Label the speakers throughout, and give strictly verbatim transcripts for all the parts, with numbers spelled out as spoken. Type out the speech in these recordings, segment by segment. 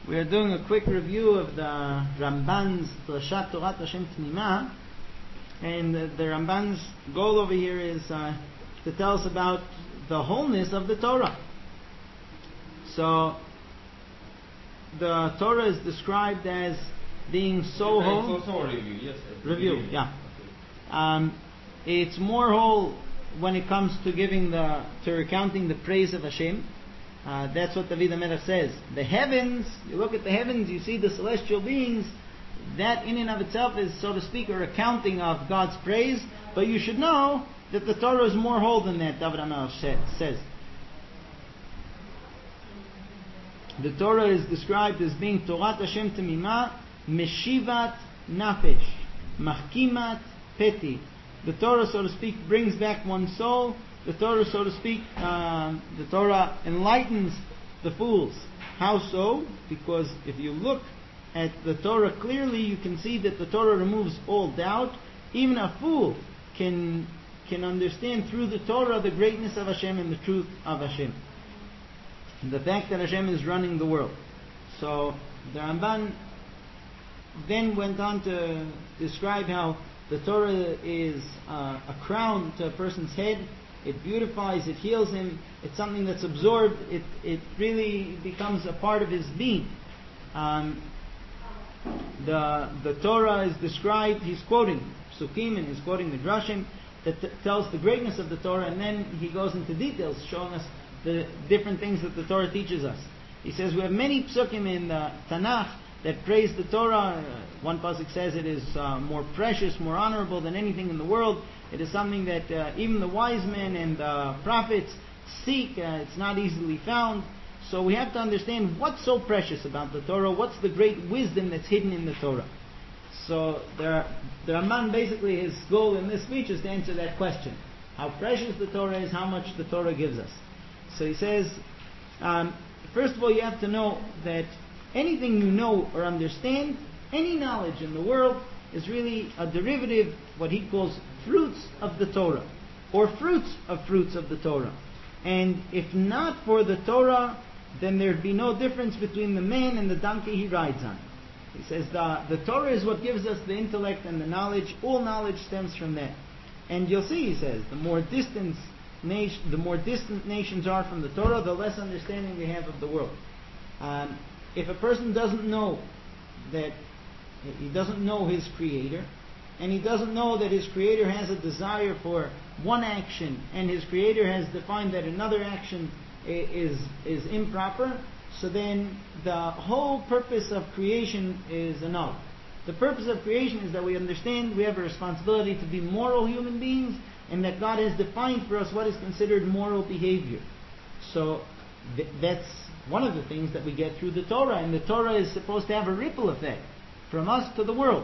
Speaker 1: We are doing a quick review of the Ramban's Drashat Torat Hashem Tmima, and the, the Ramban's goal over here is uh, to tell us about the wholeness of the Torah. So, the Torah is described as being so whole.
Speaker 2: It's also a review, yes.
Speaker 1: Review, yeah. Um, it's more whole when it comes to giving the to recounting the praise of Hashem. Uh, that's what David HaMelech says. The heavens, you look at the heavens, you see the celestial beings. That in and of itself is, so to speak, a recounting of God's praise. But you should know that the Torah is more whole than that, David HaMelech says. The Torah is described as being Torat Hashem Temimah, Meshivat Nafesh, Machkimat Peti. The Torah, so to speak, brings back one's soul. The Torah, so to speak, um, the Torah enlightens the fools. How so? Because if you look at the Torah clearly, you can see that the Torah removes all doubt. Even a fool can can understand through the Torah the greatness of Hashem and the truth of Hashem. The fact that Hashem is running the world. So the Ramban then went on to describe how the Torah is uh, a crown to a person's head. It beautifies, it heals him. It's something that's absorbed. It it really becomes a part of his being. Um, the the Torah is described. He's quoting Psukim and he's quoting the Drashim that t- tells the greatness of the Torah, and then he goes into details, showing us the different things that the Torah teaches us. He says we have many Psukim in the Tanakh that praise the Torah. Uh, one pasuk says it is uh, more precious, more honorable than anything in the world. It is something that uh, even the wise men and the prophets seek. Uh, it's not easily found. So we have to understand what's so precious about the Torah. What's the great wisdom that's hidden in the Torah? So there, the Ramban, basically his goal in this speech is to answer that question. How precious the Torah is, how much the Torah gives us. So he says, um, first of all, you have to know that anything you know or understand, any knowledge in the world, is really a derivative, what he calls fruits of the Torah, or fruits of fruits of the Torah. And if not for the Torah, then there'd be no difference between the man and the donkey he rides on. He says the, the Torah is what gives us the intellect and the knowledge. All knowledge stems from that. And you'll see, he says, the more distant nation, the more distant nations are from the Torah, the less understanding they have of the world. Um, if a person doesn't know that he doesn't know his Creator, and he doesn't know that his Creator has a desire for one action, and his Creator has defined that another action is is improper, so then the whole purpose of creation is annulled. The purpose of creation is that we understand we have a responsibility to be moral human beings, and that God has defined for us what is considered moral behavior. So th- that's one of the things that we get through the Torah, and the Torah is supposed to have a ripple effect from us to the world.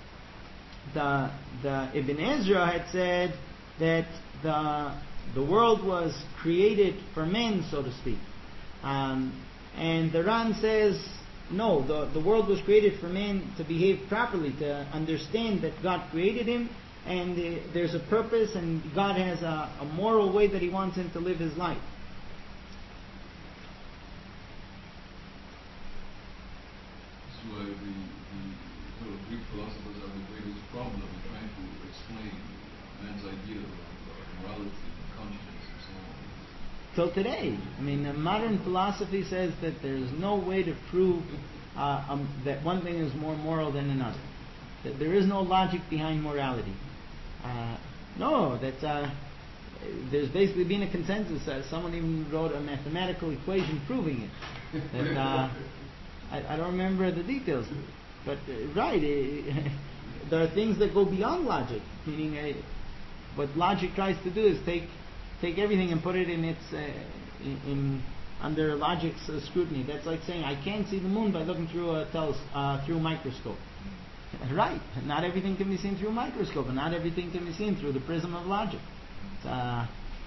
Speaker 1: The the Ibn Ezra had said that the the world was created for men, so to speak, um, and the Ran says no. The the world was created for man to behave properly, to understand that God created him, and uh, there's a purpose, and God has a, a moral way that He wants him to live his life.
Speaker 3: That's why the, the sort of Greek philosophers have the greatest problem in trying to explain man's idea of morality and conscience and so on.
Speaker 1: Till today, I mean, uh, modern philosophy says that there's no way to prove uh, um, that one thing is more moral than another. That there is no logic behind morality. Uh, no, that uh, there's basically been a consensus. Uh, someone even wrote a mathematical equation proving it. That uh, I, I don't remember the details, but uh, right, uh, there are things that go beyond logic. Meaning, uh, what logic tries to do is take take everything and put it in its uh, in, in under logic's uh, scrutiny. That's like saying I can't see the moon by looking through a teles- uh, through a microscope. Right, not everything can be seen through a microscope, and not everything can be seen through the prism of logic. Uh,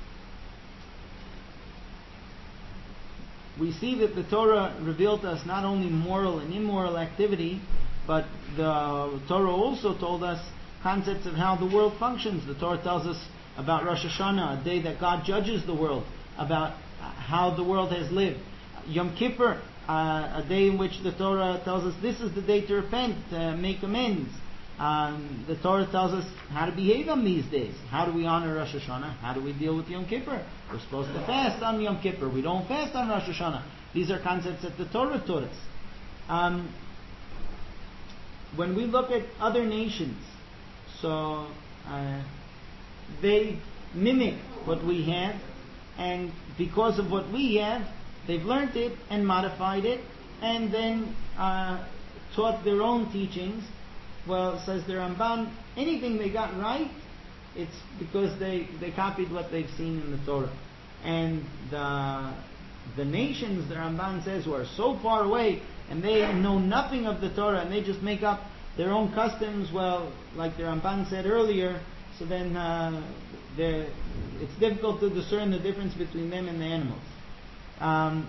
Speaker 1: we see that the Torah revealed to us not only moral and immoral activity, but the Torah also told us concepts of how the world functions. The Torah tells us about Rosh Hashanah, a day that God judges the world, about how the world has lived. Yom Kippur uh, a day in which the Torah tells us this is the day to repent, uh, make amends. Um, the Torah tells us how to behave on these days. How do we honor Rosh Hashanah? How do we deal with Yom Kippur? We're supposed to fast on Yom Kippur. We don't fast on Rosh Hashanah. These are concepts that the Torah taught us. Um, when we look at other nations, so uh, they mimic what we have, and because of what we have, they've learned it and modified it, and then uh, taught their own teachings. Well, says the Ramban, anything they got right, it's because they, they copied what they've seen in the Torah. And the the nations, the Ramban says, who are so far away and they know nothing of the Torah and they just make up their own customs, well, like the Ramban said earlier, so then uh, it's difficult to discern the difference between them and the animals. Um,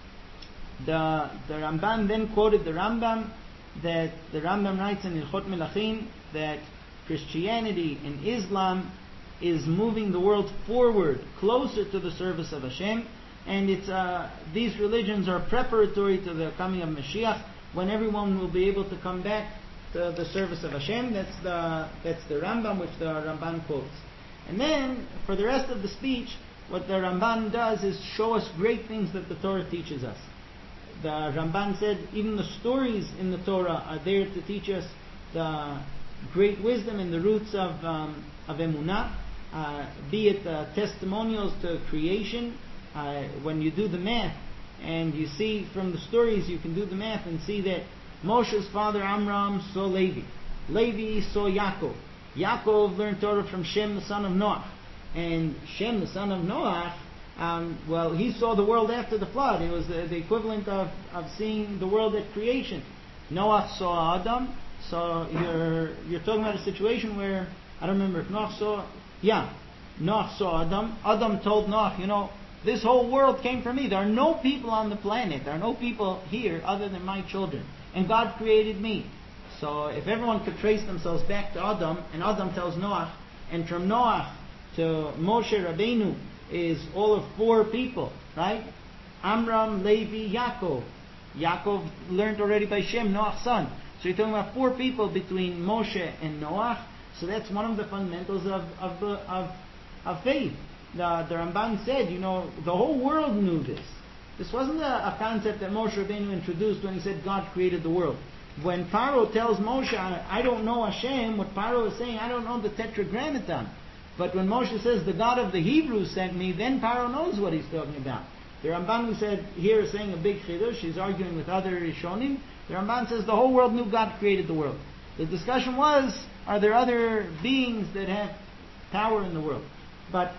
Speaker 1: the the Ramban then quoted the Rambam, that the Rambam writes in Hilchot Melachim that Christianity and Islam is moving the world forward, closer to the service of Hashem, and it's uh, these religions are preparatory to the coming of Mashiach, when everyone will be able to come back to the service of Hashem. That's the that's the Rambam, which the Ramban quotes. And then for the rest of the speech, what the Ramban does is show us great things that the Torah teaches us. The Ramban said even the stories in the Torah are there to teach us the great wisdom and the roots of um, of emunah, uh, be it uh, testimonials to creation. Uh, when you do the math and you see from the stories, you can do the math and see that Moshe's father Amram saw Levi, Levi saw Yaakov, Yaakov learned Torah from Shem the son of Noah, and Shem the son of Noah, Um, well, he saw the world after the flood. It was the, the equivalent of, of seeing the world at creation. Noah saw Adam. So you're you're talking about a situation where, I don't remember if Noah saw, yeah, Noah saw Adam. Adam told Noah, you know, this whole world came from me. There are no people on the planet. There are no people here other than my children. And God created me. So if everyone could trace themselves back to Adam, and Adam tells Noah, and from Noah to Moshe Rabbeinu is all of four people, right? Amram, Levi, Yaakov. Yaakov learned already by Shem, Noah's son. So you're talking about four people between Moshe and Noah. So that's one of the fundamentals of of the, of, of faith. The, the Ramban said, you know, the whole world knew this. This wasn't a, a concept that Moshe Rabbeinu introduced when he said God created the world. When Paro tells Moshe, I don't know Hashem, what Paro is saying, I don't know the Tetragrammaton. But when Moshe says, the God of the Hebrews sent me, then Paro knows what he's talking about. The Ramban, who said, here is saying a big chidush, he's arguing with other Rishonim. The Ramban says the whole world knew God created the world. The discussion was, are there other beings that have power in the world? But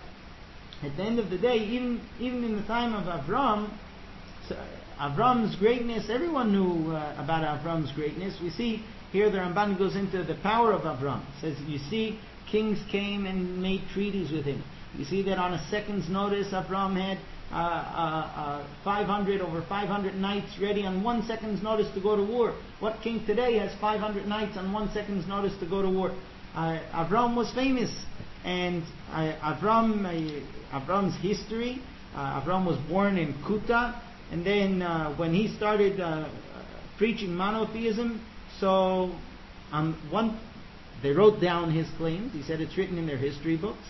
Speaker 1: at the end of the day, even even in the time of Avram, so Avram's greatness, everyone knew uh, about Avram's greatness. We see here the Ramban goes into the power of Avram. It says, you see, kings came and made treaties with him. You see that on a second's notice, Avram had uh, uh, uh, five hundred, over five hundred knights ready on one second's notice to go to war. What king today has five hundred knights on one second's notice to go to war? Uh, Avram was famous. And uh, Avram, uh, Avram's history, uh, Avram was born in Kuta. And then uh, when he started uh, preaching monotheism, so on one... They wrote down his claims. He said it's written in their history books.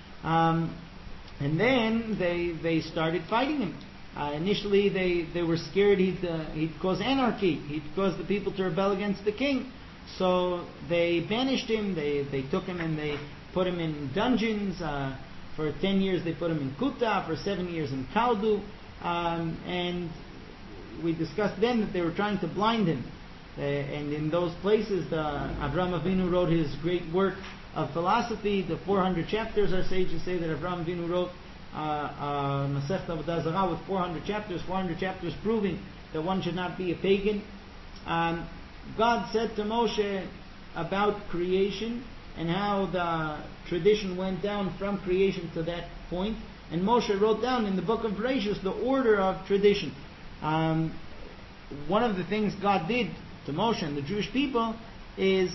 Speaker 1: Um, and then they they started fighting him. Uh, initially, they, they were scared he'd, uh, he'd cause anarchy. He'd cause the people to rebel against the king. So they banished him. They, they took him and they put him in dungeons. Uh, for ten years, they put him in Kuta. For seven years in Kaldu. Um, and we discussed then that they were trying to blind him. Uh, and in those places, the Avraham Avinu wrote his great work of philosophy, the four hundred chapters. Our sages say that Avraham Avinu wrote uh, uh, Masechta Avodah Zarah with four hundred chapters, four hundred chapters proving that one should not be a pagan. Um, God said to Moshe about creation and how the tradition went down from creation to that point. And Moshe wrote down in the book of Bereshit the order of tradition. Um, one of the things God did to Moshe and the Jewish people is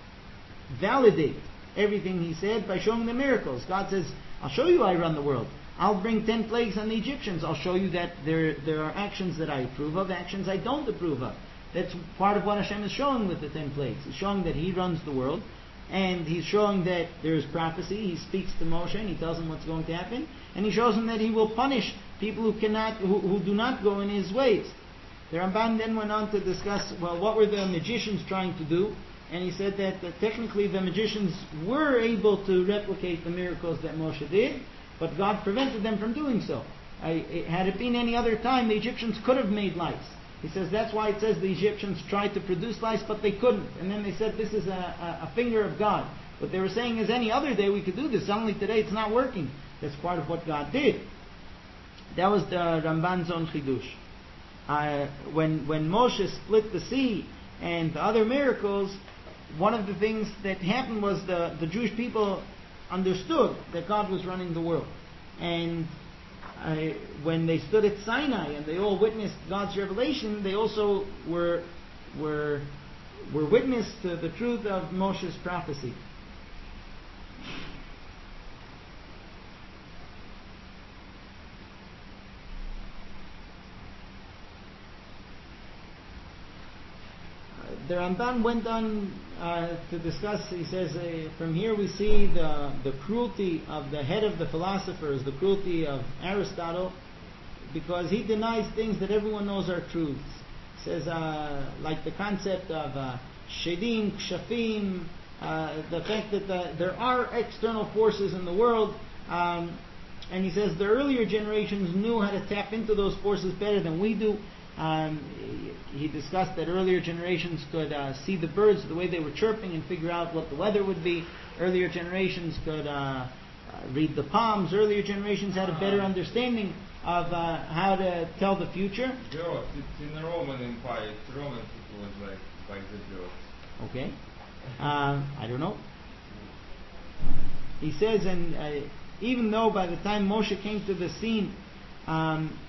Speaker 1: validate everything he said by showing the miracles. God says, I'll show you I run the world. I'll bring ten plagues on the Egyptians. I'll show you that there, there are actions that I approve of, actions I don't approve of. That's part of what Hashem is showing with the ten plagues. He's showing that He runs the world, and He's showing that there is prophecy. He speaks to Moshe and He tells him what's going to happen, and He shows him that He will punish people who cannot, who, who do not go in His ways. The Ramban then went on to discuss, well, what were the magicians trying to do? And he said that, that technically the magicians were able to replicate the miracles that Moshe did, but God prevented them from doing so. I, it, had it been any other time, the Egyptians could have made lice. He says that's why it says the Egyptians tried to produce lice, but they couldn't. And then they said this is a, a, a finger of God. What they were saying is any other day we could do this. Only today it's not working. That's part of what God did. That was the Ramban's own Chidush. Uh, when when Moshe split the sea and the other miracles, one of the things that happened was the, the Jewish people understood that God was running the world. And uh, when they stood at Sinai and they all witnessed God's revelation, they also were were were witness to the truth of Moshe's prophecy. The Ramban went on uh, to discuss, he says, uh, from here we see the, the cruelty of the head of the philosophers, the cruelty of Aristotle, because he denies things that everyone knows are truths. He says, uh, like the concept of uh, Shedim, Kshafim, uh, the fact that the, there are external forces in the world, um, and he says the earlier generations knew how to tap into those forces better than we do. Um, he discussed that earlier generations could uh, see the birds the way they were chirping and figure out what the weather would be. Earlier generations could uh, uh, read the palms. Earlier generations had a better understanding of uh, how to tell the future.
Speaker 2: Birds. It's in the Roman Empire. It's Roman people was like like the birds.
Speaker 1: Okay. Uh, I don't know. He says, and uh, even though by the time Moshe came to the scene, um,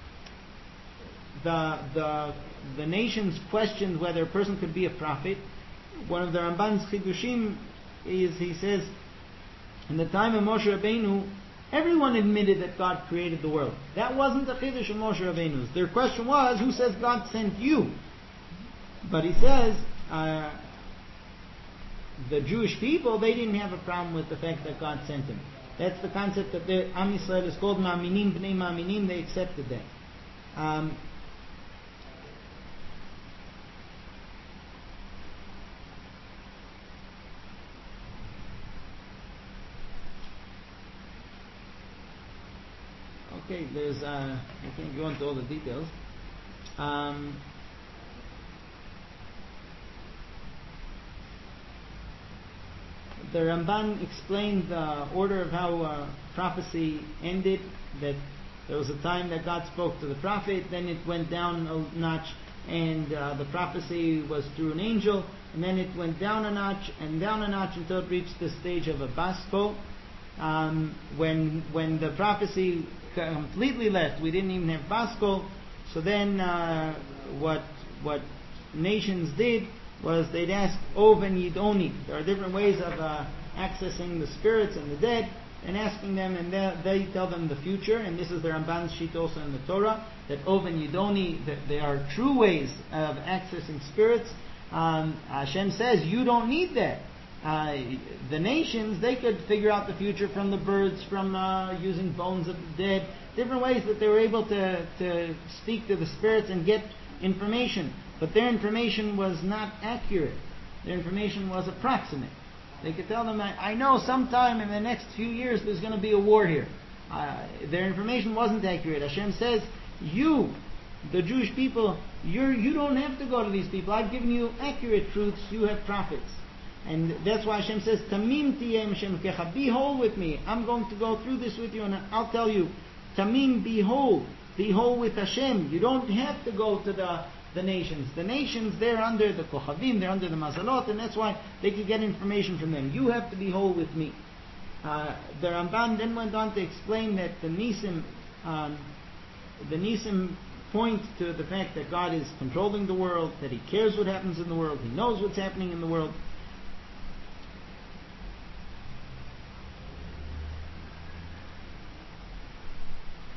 Speaker 1: The, the the nations questioned whether a person could be a prophet. One of the Ramban's Chidushim is, he says, in the time of Moshe Rabbeinu, everyone admitted that God created the world. That wasn't the Chidush of Moshe Rabbeinu's. Their question was, who says God sent you? But he says, uh, the Jewish people, they didn't have a problem with the fact that God sent them. That's the concept that the Am Yisrael is called Ma'aminim B'nei Ma'aminim. They accepted that. Um, Okay, there's, uh, I can't go into all the details. Um, the Ramban explained the order of how uh, prophecy ended, that there was a time that God spoke to the prophet, then it went down a notch, and uh, the prophecy was through an angel, and then it went down a notch, and down a notch until it reached the stage of a baskol. Um, when when the prophecy completely left, we didn't even have baskol. So then, uh, what what nations did was they'd ask Ov and Yidoni. There are different ways of uh, accessing the spirits and the dead, and asking them, and they, they tell them the future. And this is the Ramban's sheet also in the Torah, that Ov and Yidoni, that they are true ways of accessing spirits. Um, Hashem says you don't need that. Uh, the nations, they could figure out the future from the birds, from uh, using bones of the dead, different ways that they were able to, to speak to the spirits and get information. But their information was not accurate. Their information was approximate. They could tell them, I, I know sometime in the next few years there's going to be a war here. Uh, their information wasn't accurate. Hashem says, you, the Jewish people, you're, you don't have to go to these people. I've given you accurate truths. You have prophets. And that's why Hashem says, Tamim tiyem shemkecha, be whole with me. I'm going to go through this with you and I'll tell you, Tamim, be whole. Be whole with Hashem. You don't have to go to the, the nations. The nations, they're under the Kochavim, they're under the Mazalot, and that's why they can get information from them. You have to be whole with me. Uh, the Ramban then went on to explain that the Nisim, um, the Nisim point to the fact that God is controlling the world, that He cares what happens in the world, He knows what's happening in the world.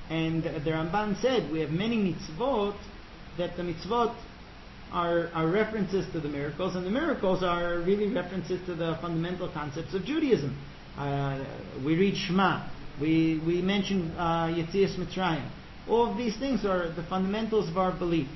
Speaker 1: And the Ramban said we have many mitzvot, that the mitzvot are, are references to the miracles, and the miracles are really references to the fundamental concepts of Judaism. Uh, we read Shema, we, we mention uh, Yetzias Mitzrayim. All of these things are the fundamentals of our belief.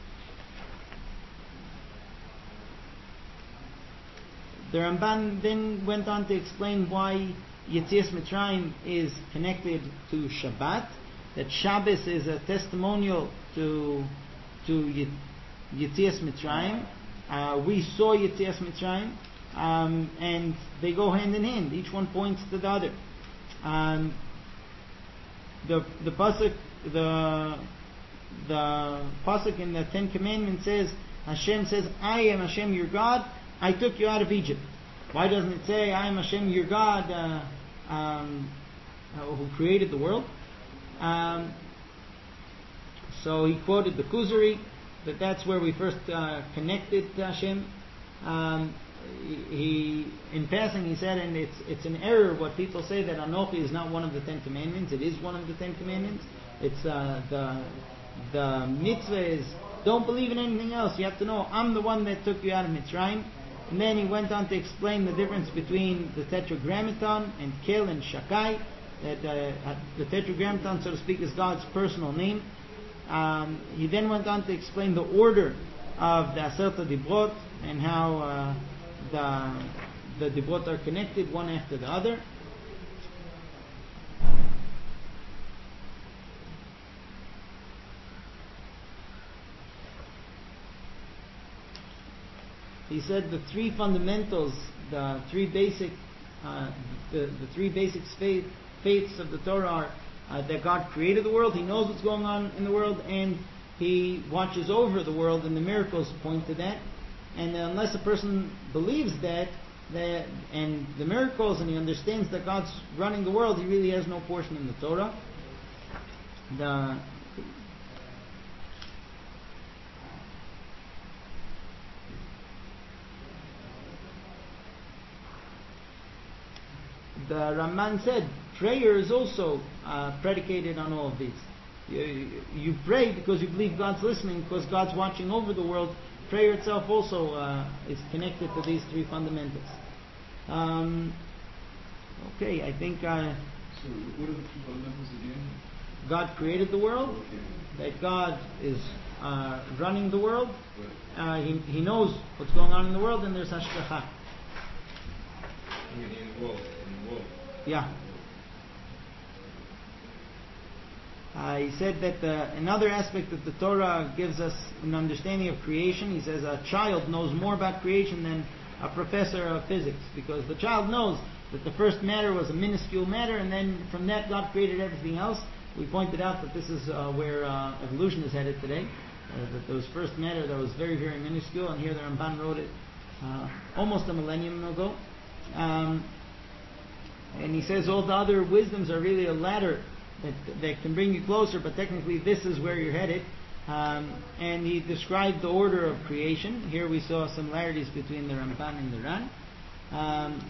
Speaker 1: The Ramban then went on to explain why Yetzias Mitzrayim is connected to Shabbat, that Shabbos is a testimonial to to Yetzias Mitzrayim. Uh, we saw Yetzias Mitzrayim, um, and they go hand in hand. Each one points to the other. Um, the the pasuk the the pasuk in the Ten Commandments says, Hashem says, "I am Hashem your God. I took you out of Egypt." Why doesn't it say, "I am Hashem your God, uh, um, who created the world"? Um, so he quoted the Kuzari, that that's where we first uh, connected to Hashem. Um, he, in passing, he said, and it's it's an error what people say that Anochi is not one of the Ten Commandments. It is one of the Ten Commandments. It's uh, the the mitzvah is don't believe in anything else. You have to know I'm the one that took you out of Mitzrayim. And then he went on to explain the difference between the Tetragrammaton and Kel and Shakai. That uh, the Tetragrammaton, so to speak, is God's personal name. Um, he then went on to explain the order of the Aserta Dibrot and how uh, the the Dibrot are connected one after the other. He said the three fundamentals, the three basic, uh, the, the three basic faith, faiths of the Torah are uh, that God created the world, He knows what's going on in the world, and He watches over the world, and the miracles point to that. And unless a person believes that, that and the miracles, and he understands that God's running the world, he really has no portion in the Torah. The The Ramban said prayer is also uh, predicated on all of these. You, you pray because you believe God's listening, because God's watching over the world. Prayer itself also uh, is connected to these three fundamentals. Um, okay, I think... Uh,
Speaker 3: so what are the three fundamentals again?
Speaker 1: God created the world,
Speaker 3: Okay.
Speaker 1: that God is uh, running the world,
Speaker 3: Right.
Speaker 1: uh, he, he knows what's going on in the world, and there's hashgacha.
Speaker 2: In, in world, in world.
Speaker 1: Yeah. Uh, he said that uh, another aspect that the Torah gives us an understanding of creation, he says a child knows more about creation than a professor of physics, because the child knows that the first matter was a minuscule matter, and then from that God created everything else. We pointed out that this is uh, where uh, evolution is headed today, uh, that there was first matter that was very, very minuscule, and here the Ramban wrote it uh, almost a millennium ago. Um, and he says all the other wisdoms are really a ladder that, that can bring you closer, but technically this is where you're headed. Um, and he described the order of creation. Here we saw similarities between the Ramban and the Ran. Um,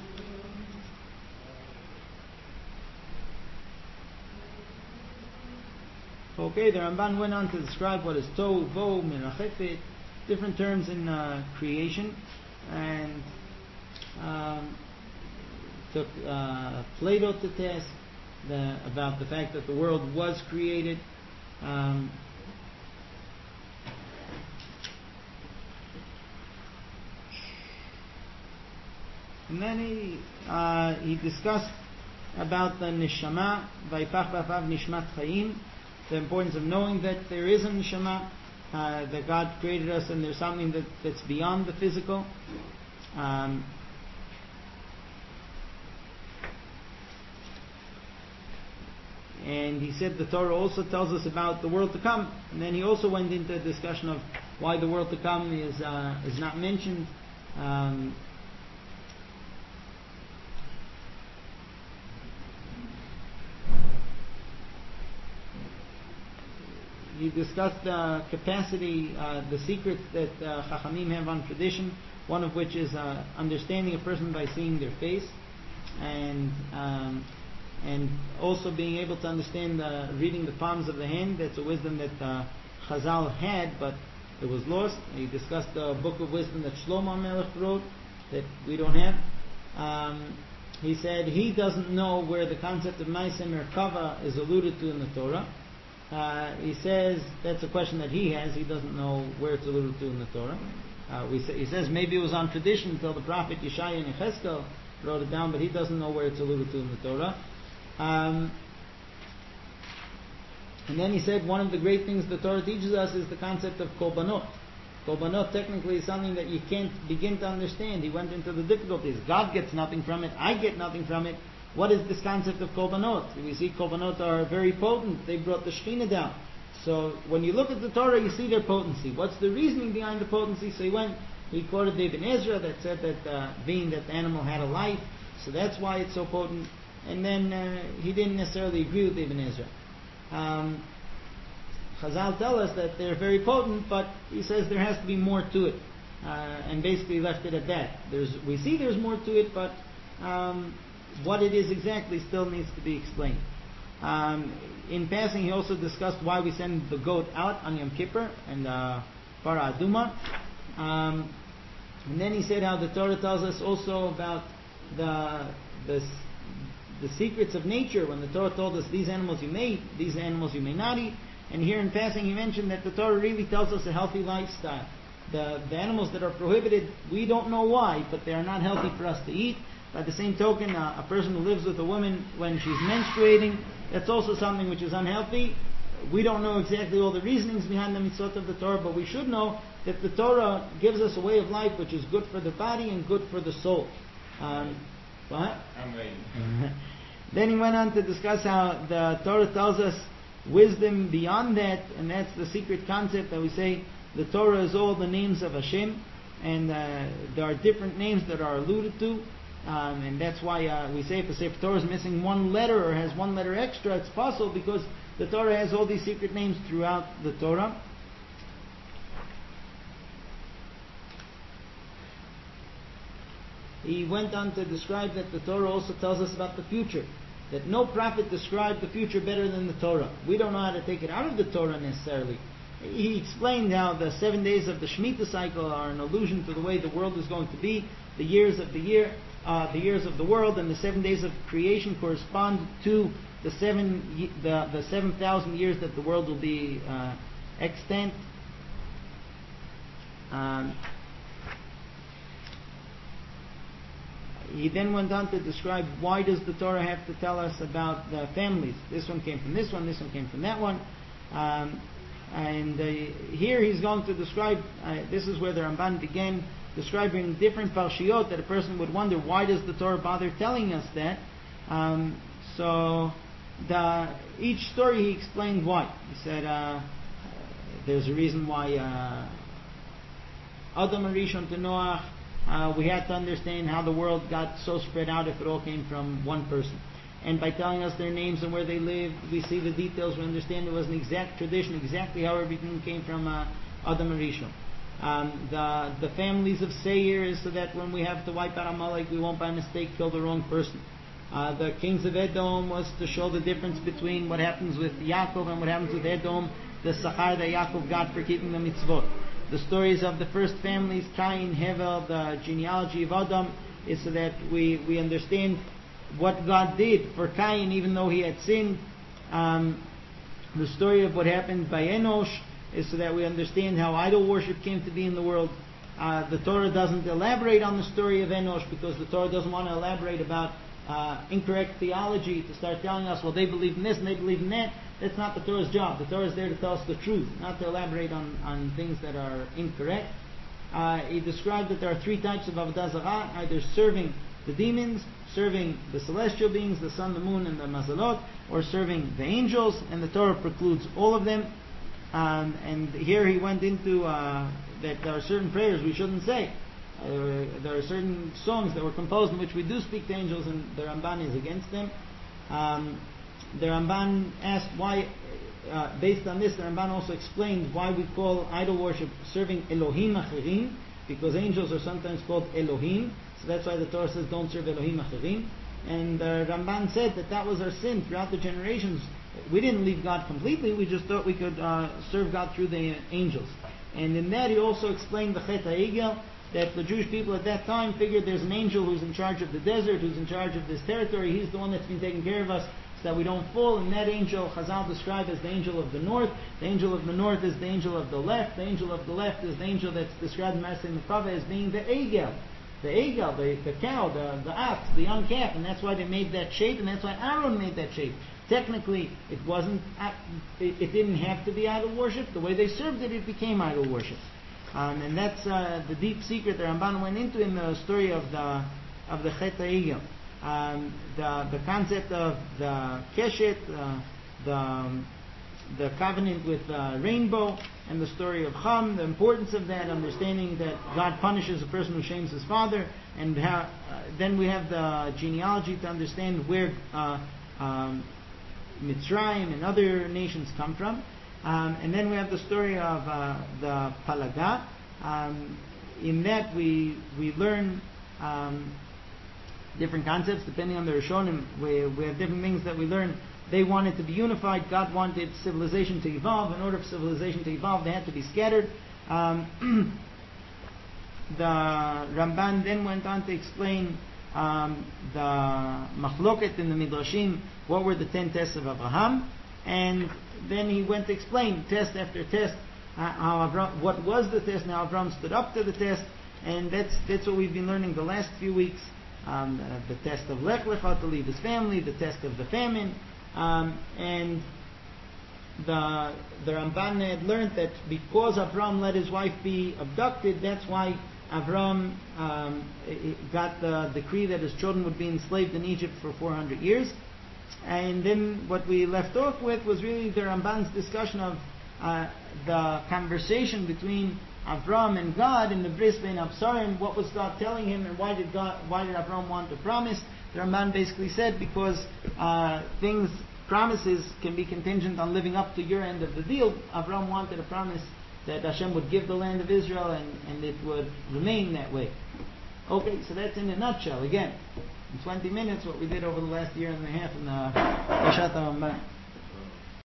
Speaker 1: okay, the Ramban went on to describe what is Tohu, Vohu, Mirachefet, different terms in uh, creation, and um, took uh, Plato to task the, about the fact that the world was created. Um, and then he uh, he discussed about the neshama, Vayipach b'afav nishmat chayim, the importance of knowing that there is a neshama, uh, that God created us, and there's something that, that's beyond the physical. Um, And he said the Torah also tells us about the world to come. And then he also went into a discussion of why the world to come is uh, is not mentioned. Um, he discussed the capacity, uh, the secrets that uh, Chachamim have on tradition, one of which is uh, understanding a person by seeing their face. And... Um, and also being able to understand uh, reading the palms of the hand. That's a wisdom that uh, Chazal had, but it was lost. He discussed the book of wisdom that Shlomo Melech wrote that we don't have. Um, he said he doesn't know where the concept of Ma'aseh Merkava is alluded to in the Torah. Uh, he says that's a question that he has. He doesn't know where it's alluded to in the Torah. Uh, we say, he says maybe it was on tradition until the prophet Yeshaya and Yechezkel wrote it down, but he doesn't know where it's alluded to in the Torah. Um, and then he said one of the great things the Torah teaches us is the concept of korbanot. Korbanot technically is something that you can't begin to understand. He went into the difficulties. God gets nothing from it. I get nothing from it. What is this concept of korbanot? We see korbanot are very potent. They brought the Shekhinah down. So when you look at the Torah, you see their potency. What's the reasoning behind the potency? So he went, he quoted Ibn Ezra that said that uh, being that the animal had a life, so that's why it's so potent. And then uh, he didn't necessarily agree with Ibn Ezra. Um, Chazal tell us that they're very potent, but he says there has to be more to it, uh, and basically left it at that. There's, we see there's more to it, but um, what it is exactly still needs to be explained. Um, in passing, he also discussed why we send the goat out on Yom Kippur and uh, Para Aduma. Um, and then he said how the Torah tells us also about the the the secrets of nature. When the Torah told us these animals you may eat, these animals you may not eat. And here in passing he mentioned that the Torah really tells us a healthy lifestyle. The, the animals that are prohibited, we don't know why, but they are not healthy for us to eat. By the same token, uh, a person who lives with a woman when she's menstruating, that's also something which is unhealthy. We don't know exactly all the reasonings behind the mitzvot of the Torah, but we should know that the Torah gives us a way of life which is good for the body and good for the soul. Um, what?
Speaker 2: Amen.
Speaker 1: Then he went on to discuss how the Torah tells us wisdom beyond that, and that's the secret concept that we say the Torah is all the names of Hashem, and uh, there are different names that are alluded to, um, and that's why uh, we say if a Sefer Torah is missing one letter or has one letter extra, it's possible because the Torah has all these secret names throughout the Torah. He went on to describe that the Torah also tells us about the future, that no prophet described the future better than the Torah. We don't know how to take it out of the Torah necessarily. He explained how the seven days of the Shemitah cycle are an allusion to the way the world is going to be. The years of the year, uh, the years of the world, and the seven days of creation correspond to the seven the, the seven thousand years that the world will be uh, extant. Um, He then went on to describe why does the Torah have to tell us about the families. This one came from this one, this one came from that one. Um, and uh, here he's going to describe, uh, this is where the Ramban began describing different parshiyot that a person would wonder, why does the Torah bother telling us that? Um, so the, each story he explained why. He said uh, there's a reason why uh, Adam Arishon to Noach, Uh, we had to understand how the world got so spread out if it all came from one person. And by telling us their names and where they lived, we see the details, we understand it was an exact tradition, exactly how everything came from uh, Adam and Rishon. Um, the, the families of Seir is so that when we have to wipe out Amalek, we won't by mistake kill the wrong person. Uh, the kings of Edom was to show the difference between what happens with Yaakov and what happens with Edom, the Sachar that Yaakov got for keeping the mitzvot. The stories of the first families, Cain, Hevel, the genealogy of Adam, is so that we, we understand what God did for Cain even though he had sinned. Um, the story of what happened by Enosh is so that we understand how idol worship came to be in the world. Uh, the Torah doesn't elaborate on the story of Enosh because the Torah doesn't want to elaborate about uh, incorrect theology to start telling us, well, they believe in this and they believe in that. That's not the Torah's job. The Torah is there to tell us the truth, not to elaborate on, on things that are incorrect. Uh, he described that there are three types of Avodah Zarah, either serving the demons, serving the celestial beings, the sun, the moon, and the mazalot, or serving the angels, and the Torah precludes all of them. Um, and here he went into uh, that there are certain prayers we shouldn't say. Uh, there are certain songs that were composed in which we do speak to angels, and the Ramban is against them. Um, the Ramban asked why, uh, based on this, the Ramban also explained why we call idol worship serving Elohim Achirim, because angels are sometimes called Elohim, so that's why the Torah says don't serve Elohim Achirim. And uh, Ramban said that that was our sin throughout the generations. We didn't leave God completely, we just thought we could uh, serve God through the angels. And in that he also explained the Chet HaEgel, that the Jewish people at that time figured there's an angel who's in charge of the desert, who's in charge of this territory, he's the one that's been taking care of us so that we don't fall, and that angel Chazal described as the angel of the north. The angel of the north is the angel of the left. The angel of the left is the angel that's described in Maaseh Mekaveh as being the Egel. The Egel, the, the cow, the, the ox, the young calf, and that's why they made that shape, and that's why Aaron made that shape. Technically, it wasn't, it, it didn't have to be idol worship. The way they served it, it became idol worship. Um, and that's uh, the deep secret that Ramban went into in the story of the of the Chet HaEgel. Um, the the concept of the Keshet, uh, the um, the covenant with uh, rainbow, and the story of Cham, the importance of that, understanding that God punishes a person who shames his father, and how, uh, then we have the genealogy to understand where uh, um, Mitzrayim and other nations come from. Um, and then we have the story of uh, the Palaga. Um, in that we we learn um, different concepts depending on the Rishonim. We, we have different things that we learn. They wanted to be unified. God wanted civilization to evolve. In order for civilization to evolve, they had to be scattered. Um, the Ramban then went on to explain um, the Machloket in the Midrashim. What were the ten tests of Abraham? And then he went to explain test after test uh, how Avram, what was the test, and how Avram stood up to the test. And that's that's what we've been learning the last few weeks. Um, uh, the test of Lech Lecha, to leave his family, the test of the famine, um, and the the Ramban had learned that because Avram let his wife be abducted, that's why Avram um, got the decree that his children would be enslaved in Egypt for four hundred years. And then what we left off with was really the Ramban's discussion of uh, the conversation between Avram and God in the Bris Bein Absarim. What was God telling him, and why did God, why did Avram want to promise? The Ramban basically said because uh, things, promises can be contingent on living up to your end of the deal. Avram wanted a promise that Hashem would give the land of Israel and, and it would remain that way. Okay, so that's in a nutshell. Again, in twenty minutes, what we did over the last year and a half in the Peshat HaRambam.